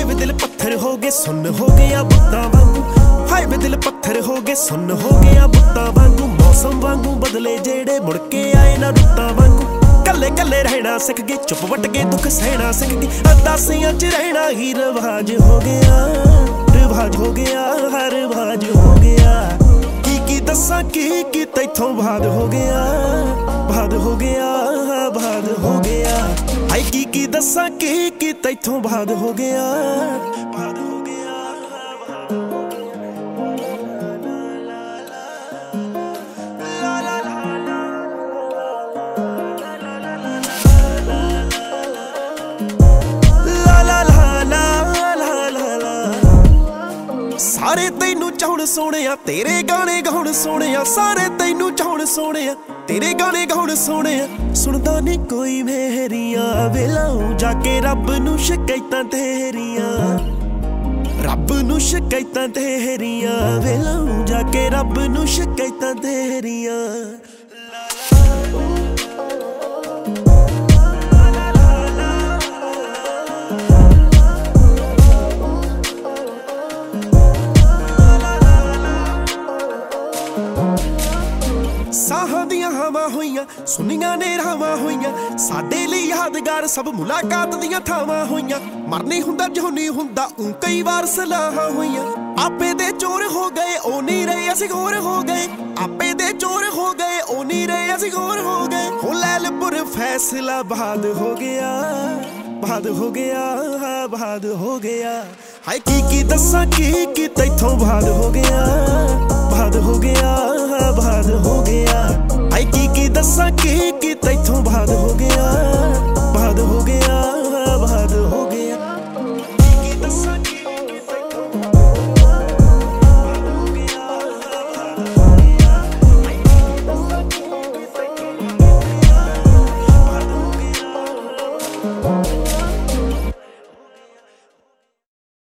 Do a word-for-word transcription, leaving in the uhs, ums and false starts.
ਵੇ ਦਿਲ ਪੱਥਰ ਹੋ ਗਏ ਸੁੰਨ ਹੋ ਗਿਆ ਬੁੱਤਾਂ ਵਾਂਗੂ, ਹਾਏ ਵੇ ਦਿਲ ਪੱਥਰ ਹੋ ਗਏ ਸੁੰਨ ਹੋ ਗਿਆ ਬੁੱਤਾਂ ਵਾਂਗੂ। ਮੌਸਮ ਵਾਂਗੂ ਬਦਲੇ ਜਿਹੜੇ ਮੁੜ ਕੇ ਆਏ ਨਾ ਰੁੱਤਾਂ ਵਾਂਗੂ, ਕੱਲੇ ਕੱਲੇ ਰਹਿਣਾ ਸਿੱਖ ਗਏ ਚੁੱਪ ਵੱਟ ਕੇ ਦੁੱਖ ਸਹਿਣਾ ਸਿੱਖ ਗਏ। ਅਰਦਾਸੀਆਂ ਚ ਰਹਿਣਾ ਹੀ ਰਿਵਾਜ ਹੋ ਗਿਆ, ਰਿਵਾਜ ਹੋ ਗਿਆ ਹਰ ਰਿਵਾਜ ਹੋ ਗਿਆ। ਕੀ ਕੀ ਦੱਸਾਂ ਕੀ ਕੀ ਤੈਥੋਂ ਬਾਦ ਹੋ ਗਿਆ, ਬਾਦ ਹੋ ਗਿਆ ਬਾਦ ਹੋ ਗਿਆ। ਹਾਏ ਕੀ ਕੀ ਦੱਸਾਂ ਕੀ ਕੀ ਤੈਥੋਂ ਬਾਦ ਹੋ ਗਿਆ, ਬਾਦ ਹੋ ਗਿਆ। ਸਾਰੇ ਤੈਨੂੰ ਚਾਹੁਣ ਸੋਹਣਿਆ ਤੇਰੇ ਗਾਣੇ ਗਾਉਣ ਸੋਹਣਿਆ, ਸਾਰੇ ਤੈਨੂੰ ਚਾਹੁਣ ਸੋਹਣਿਆ ਤੇਰੇ ਗਾਣੇ ਗਾਉਣ ਸੋਹਣਿਆ। ਸੁਣਦਾ ਨੀ ਕੋਈ ਮੇਰੀਆਂ ਵੇਲਾਉ ਜਾ ਕੇ ਰੱਬ ਨੂੰ ਸ਼ਿਕਾਇਤਾਂ ਤੇਰੀਆਂ, ਰੱਬ ਨੂੰ ਸ਼ਿਕਾਇਤਾਂ ਤੇਰੀਆਂ ਵੇਲਾਉ ਜਾ ਕੇ ਰੱਬ ਨੂੰ ਸ਼ਿਕਾਇਤਾਂ ਤੇਰੀਆਂ। ਸਾਹਾਂ ਦੀਆਂ ਹਵਾਂ ਹੋਈਆਂ ਸੁਨੀਆਂ ਨੇ ਰਾਵਾਂ ਹੋਈਆਂ, ਸਾਡੇ ਲਈ ਯਾਦਗਾਰ ਸਭ ਮੁਲਾਕਾਤ ਦੀਆਂ ਥਾਵਾਂ ਹੋਈਆਂ। ਮਰਨੀ ਹੁੰਦਾ ਜਿਉਣੀ ਹੁੰਦਾ ਊਂ ਕਈ ਵਾਰ ਸਲਾਹਾਂ ਹੋਈਆਂ, ਆਪੇ ਦੇ ਚੋਰ ਹੋ ਗਏ ਉਹ ਨਹੀਂ ਰਹੇ ਅਸੀਂ ਹੋਰ ਹੋ ਗਏ, ਆਪੇ ਦੇ ਚੋਰ ਹੋ ਗਏ ਉਹ ਨਹੀਂ ਰਹੇ ਅਸੀਂ ਹੋਰ ਹੋ ਗਏ। ਹੋ ਲੈਲਪੁਰ ਫੈਸਲਾ ਬਾਦ ਹੋ ਗਿਆ, ਬਾਦ ਹੋ ਗਿਆ ਬਾਦ ਹੋ ਗਿਆ। ਹਾਏ ਕੀ ਕੀ ਦੱਸਾਂ ਕੀ ਕੀ ਤੈਥੋਂ ਬਾਦ ਹੋ ਗਿਆ, ਬਾਦ ਹੋ ਗਿਆ।